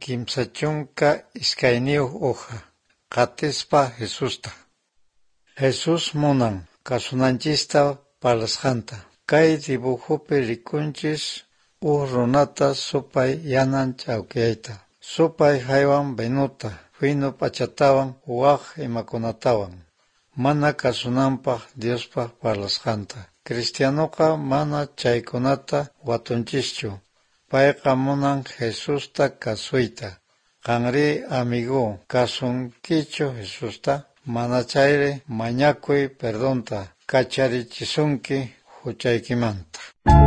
kimsa chunka iskayniyuq uqa qatispa Jesusta. Jesus munan kasunanchista parlasqanta. Kay dibujupi rikunchis runata supay yanan chawkiyayta. Supay haywan benuta, fino pachatawan waq imakunatawan. Mana kasunanpaq Diospaq parlasqanta. Cristianuqa mana chaykunata watunchischu. Payqa munan Jesusta kasuyta. Qanri amigu, kasunkichu Jesusta? Mana chayri mañakuy perdonta, kacharichisunki huchaykimanta.